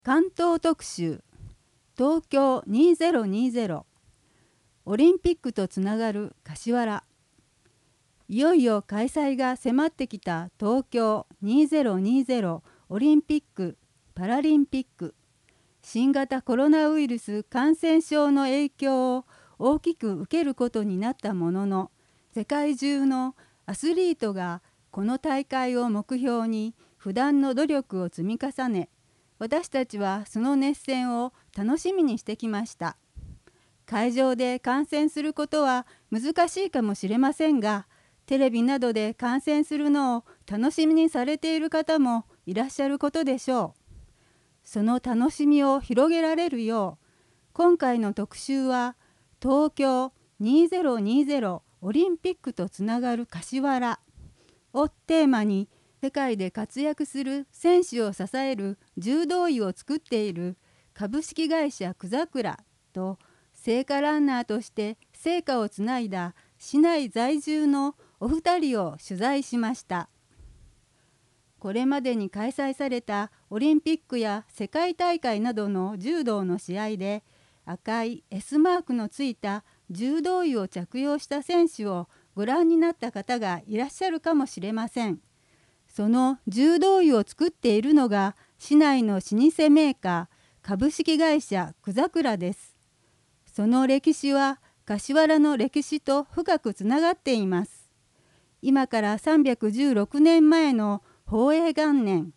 関東特集東京2020オリンピックとつながる柏原。いよいよ開催が迫ってきた東京2020オリンピック・パラリンピック。新型コロナウイルス感染症の影響を大きく受けることになったものの、世界中のアスリートがこの大会を目標に不断の努力を積み重ね、私たちはその熱戦を楽しみにしてきました。会場で観戦することは難しいかもしれませんが、テレビなどで観戦するのを楽しみにされている方もいらっしゃることでしょう。その楽しみを広げられるよう、今回の特集は東京2020オリンピックとつながる柏原をテーマに、世界で活躍する選手を支える柔道医を作っている株式会社くざくらと、聖火ランナーとして聖火をつないだ市内在住のお二人を取材しました。これまでに開催されたオリンピックや世界大会などの柔道の試合で、赤い S マークのついた柔道衣を着用した選手をご覧になった方がいらっしゃるかもしれません。その柔道衣を作っているのが市内の老舗メーカー株式会社くざくらです。その歴史は柏原の歴史と深くつながっています。今から316年前の宝永元年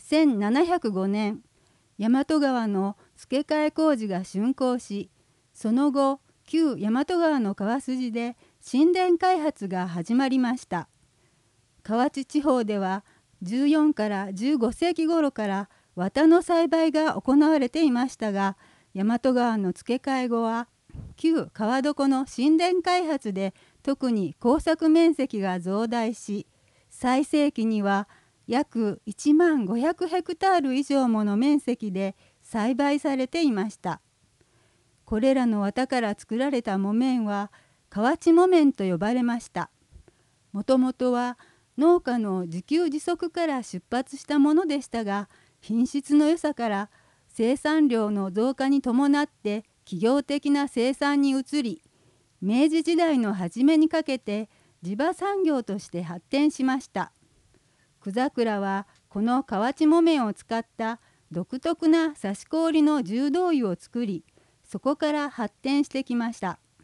1705年、大和川の付け替え工事が竣工し、その後旧大和川の川筋で新田開発が始まりました。河内地方では14から15世紀頃から綿の栽培が行われていましたが、大和川の付け替え後は旧川床の新田開発で特に耕作面積が増大し、最盛期には約1万500ヘクタール以上もの面積で栽培されていました。これらの綿から作られた木綿は河内木綿と呼ばれました。もともとは農家の自給自足から出発したものでしたが、品質の良さから生産量の増加に伴って企業的な生産に移り、明治時代の初めにかけて地場産業として発展しました。くざくらはこの河内木綿を使った独特な刺し子織の柔道衣を作り、そこから発展してきました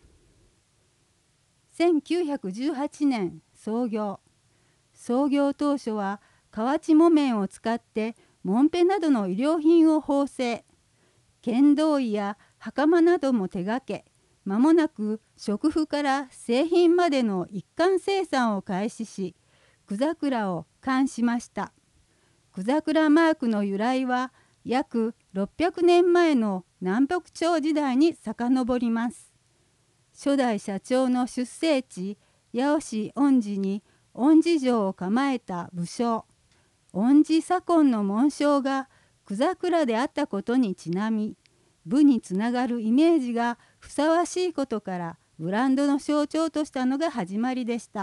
。1918年創業当初は河内木綿を使ってもんぺなどの衣料品を縫製、剣道衣や袴なども手がけ、間もなく食布から製品までの一貫生産を開始し、くざくらを冠しました。くざくらマークの由来は約600年前の南北朝時代に遡ります。初代社長の出生地八尾市恩寺に恩寺城を構えた武将恩寺左近の紋章がくざくらであったことにちなみ、武につながるイメージがふさわしいことからブランドの象徴としたのが始まりでした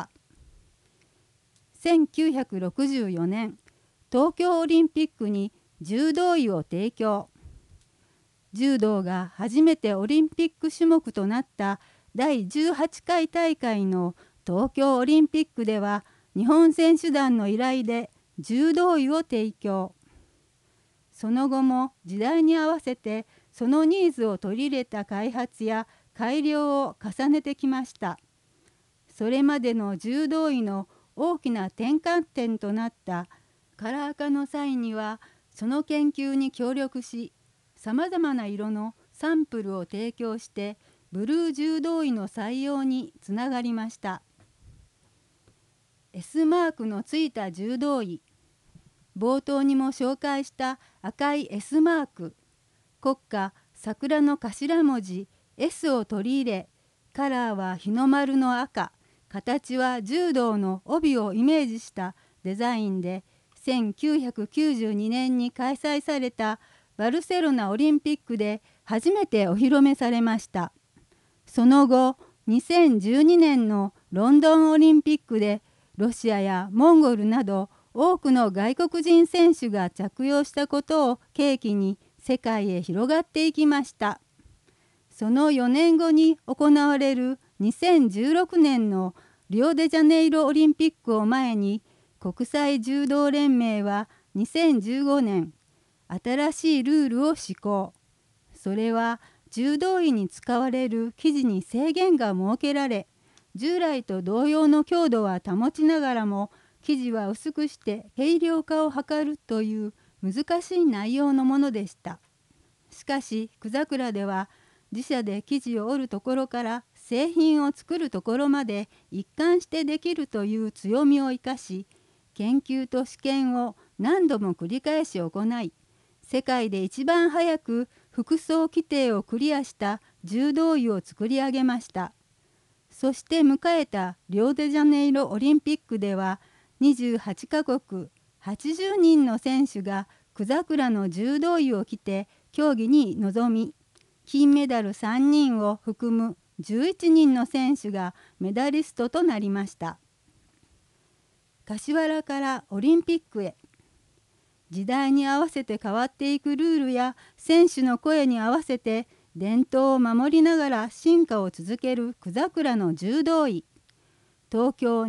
。1964年、東京オリンピックに柔道衣を提供。柔道が初めてオリンピック種目となった第18回大会の東京オリンピックでは、日本選手団の依頼で柔道衣を提供。その後も時代に合わせてそのニーズを取り入れた開発や改良を重ねてきました。それまでの柔道衣の大きな転換点となったカラー化の際には、その研究に協力し、さまざまな色のサンプルを提供してブルー柔道衣の採用につながりました。S マークのついた柔道衣、冒頭にも紹介した赤い S マーク、国歌桜の頭文字 S を取り入れ、カラーは日の丸の赤、形は柔道の帯をイメージしたデザインで、1992年に開催されたバルセロナオリンピックで初めてお披露目されました。その後、2012年のロンドンオリンピックでロシアやモンゴルなど多くの外国人選手が着用したことを契機に世界へ広がっていきました。その4年後に行われる2016年のリオデジャネイロオリンピックを前に、国際柔道連盟は2015年、新しいルールを施行。それは柔道着に使われる生地に制限が設けられ、従来と同様の強度は保ちながらも、生地は薄くして軽量化を図るという難しい内容のものでした。しかし久桜では、自社で生地を織るところから製品を作るところまで一貫してできるという強みを生かし、研究と試験を何度も繰り返し行い、世界で一番早く服装規定をクリアした柔道着を作り上げました。そして迎えたリオデジャネイロオリンピックでは、28カ国80人の選手が久桜の柔道着を着て競技に臨み、金メダル3人を含む11人の選手がメダリストとなりました。柏原からオリンピックへ。時代に合わせて変わっていくルールや選手の声に合わせて伝統を守りながら進化を続ける久桜の柔道着。東京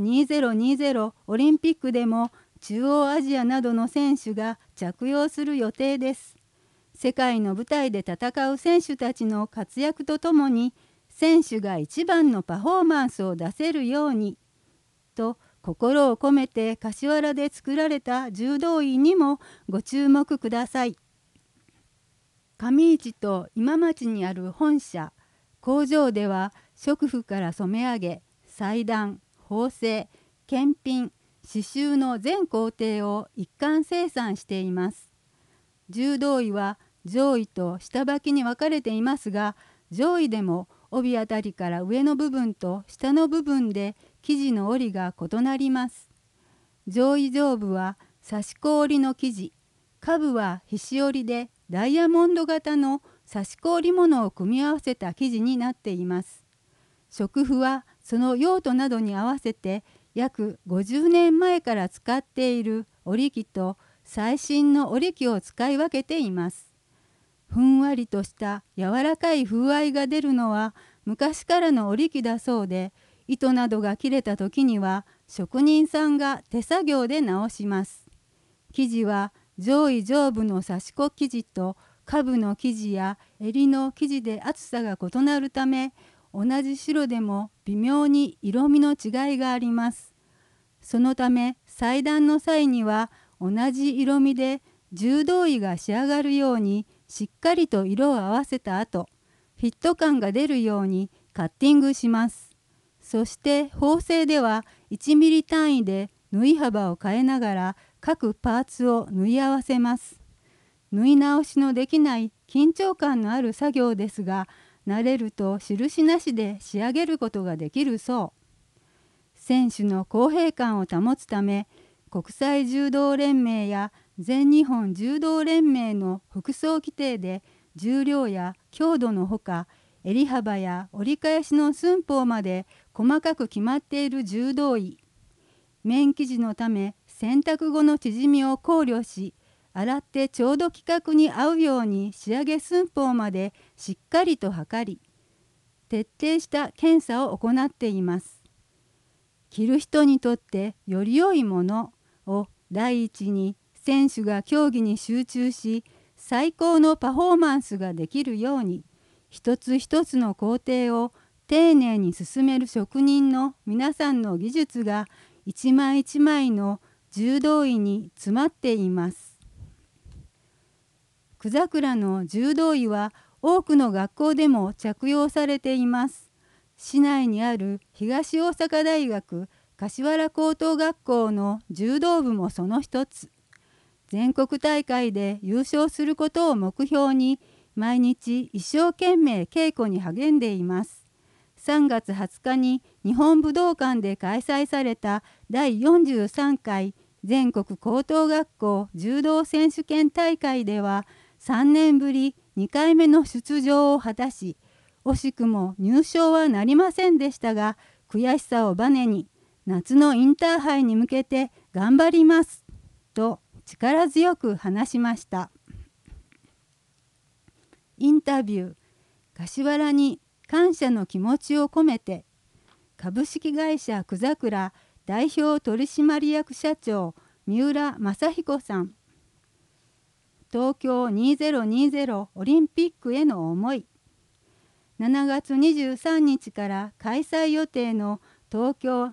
2020オリンピックでも中央アジアなどの選手が着用する予定です。世界の舞台で戦う選手たちの活躍とともに、選手が一番のパフォーマンスを出せるようにと心を込めて柏原で作られた柔道着にもご注目ください。上市と今町にある本社工場では、織布から染め上げ、裁断、縫製、検品、刺繍の全工程を一貫生産しています。柔道着は上衣と下履きに分かれていますが、上衣でも帯あたりから上の部分と下の部分で生地の織りが異なります。上衣上部は刺し子織りの生地、下部はひし織りでダイヤモンド型の刺し子織物を組み合わせた生地になっています。織布はその用途などに合わせて約50年前から使っている織り機と最新の織り機を使い分けています。ふんわりとした柔らかい風合いが出るのは昔からの織り機だそうで、糸などが切れた時には職人さんが手作業で直します。生地は上衣上部の刺し子生地と下部の生地や襟の生地で厚さが異なるため、同じ白でも微妙に色味の違いがあります。そのため裁断の際には同じ色味で柔道着が仕上がるようにしっかりと色を合わせた後、フィット感が出るようにカッティングします。そして縫製では1ミリ単位で縫い幅を変えながら各パーツを縫い合わせます。縫い直しのできない緊張感のある作業ですが、慣れると印なしで仕上げることができるそう。選手の公平感を保つため、国際柔道連盟や全日本柔道連盟の服装規定で重量や強度のほか、襟幅や折り返しの寸法まで細かく決まっている柔道着。綿生地のため洗濯後の縮みを考慮し、洗ってちょうど規格に合うように仕上げ寸法までしっかりと測り、徹底した検査を行っています。着る人にとってより良いものを第一に、選手が競技に集中し最高のパフォーマンスができるように、一つ一つの工程を丁寧に進める職人の皆さんの技術が一枚一枚の柔道着に詰まっています。久桜の柔道着は多くの学校でも着用されています。市内にある東大阪大学柏原高等学校の柔道部もその一つ。全国大会で優勝することを目標に毎日一生懸命稽古に励んでいます。3月20日に日本武道館で開催された第43回全国高等学校柔道選手権大会では3年ぶり2回目の出場を果たし、惜しくも入賞はなりませんでしたが、悔しさをバネに夏のインターハイに向けて頑張りますと力強く話しました。 タビュー、柏原に感謝の気持ちを込めて、株式会社くざくら代表取締役社長三浦正彦さん。東京2020オリンピックへの思い。7月23日から開催予定の東京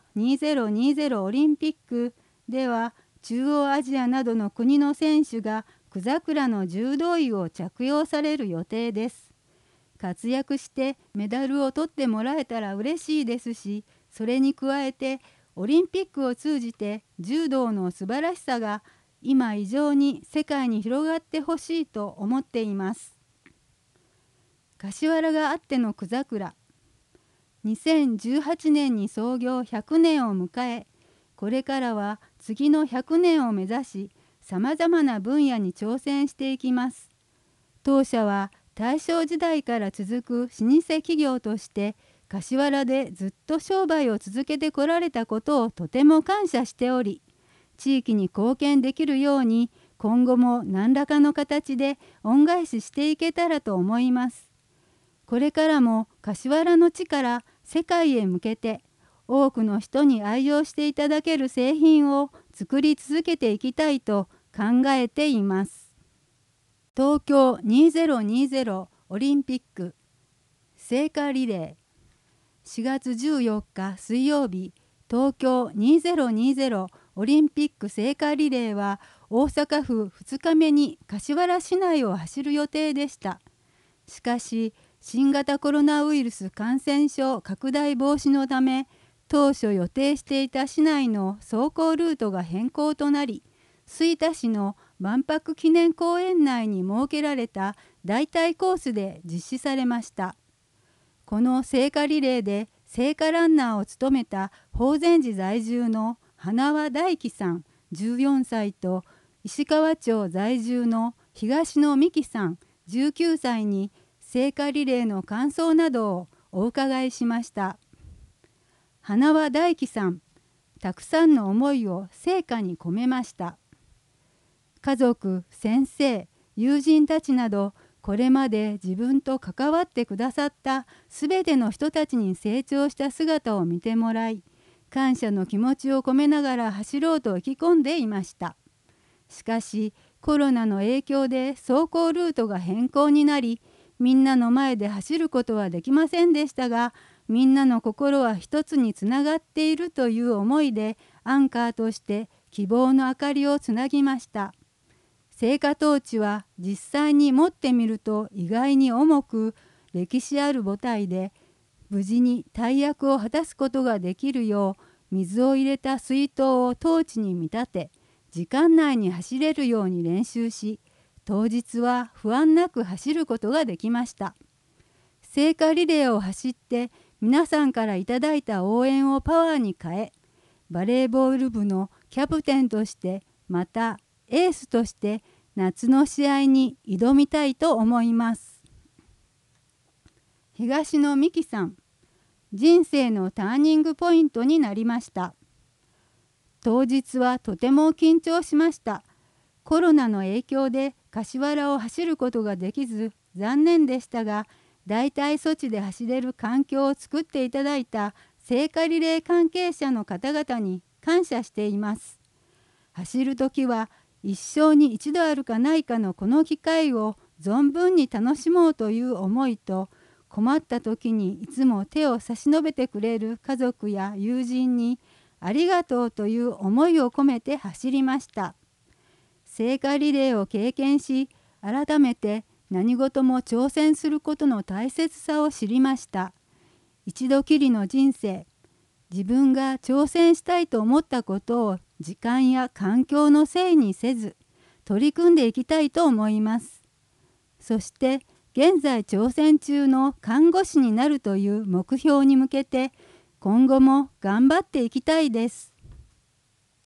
2020オリンピックでは、中央アジアなどの国の選手がくざくらの柔道衣を着用される予定です。活躍してメダルを取ってもらえたら嬉しいですし、それに加えてオリンピックを通じて柔道の素晴らしさが今以上に世界に広がってほしいと思っています。柏原があってのくざくら。2018年に創業100年を迎え、これからは次の100年を目指し、さまざまな分野に挑戦していきます。当社は大正時代から続く老舗企業として、柏原でずっと商売を続けてこられたことをとても感謝しており、地域に貢献できるように今後も何らかの形で恩返ししていけたらと思います。これからも柏原の地から世界へ向けて多くの人に愛用していただける製品を作り続けていきたいと考えています。東京2020オリンピック聖火リレー。4月14日水曜日、東京2020オリンピック聖火リレーは大阪府2日目に柏原市内を走る予定でした。しかし新型コロナウイルス感染症拡大防止のため、当初予定していた市内の走行ルートが変更となり、吹田市の万博記念公園内に設けられた代替コースで実施されました。この聖火リレーで聖火ランナーを務めた法善寺在住の花輪大樹さん14歳と、石川町在住の東野美希さん19歳に聖火リレーの感想などをお伺いしました。花輪大樹さん、たくさんの思いを聖火に込めました。家族、先生、友人たちなど、これまで自分と関わってくださったすべての人たちに成長した姿を見てもらい、感謝の気持ちを込めながら走ろうと意気込んでいました。しかし、コロナの影響で走行ルートが変更になり、みんなの前で走ることはできませんでしたが、みんなの心は一つにつながっているという思いで、アンカーとして希望の明かりをつなぎました。聖火トーチは実際に持ってみると意外に重く、歴史ある舞台で無事に大役を果たすことができるよう、水を入れた水筒をトーチに見立て、時間内に走れるように練習し、当日は不安なく走ることができました。聖火リレーを走って皆さんからいただいた応援をパワーに変え、バレーボール部のキャプテンとしてまたエースとして夏の試合に挑みたいと思います。東野美希さん、人生のターニングポイントになりました。当日はとても緊張しました。コロナの影響で柏原を走ることができず残念でしたが、代替措置で走れる環境を作っていただいた聖火リレー関係者の方々に感謝しています。走るときは一生に一度あるかないかのこの機会を存分に楽しもうという思いと、困った時にいつも手を差し伸べてくれる家族や友人にありがとうという思いを込めて走りました。聖火リレーを経験し、改めて何事も挑戦することの大切さを知りました。一度きりの人生、自分が挑戦したいと思ったことを時間や環境のせいにせず、取り組んでいきたいと思います。そして現在挑戦中の看護師になるという目標に向けて、今後も頑張っていきたいです。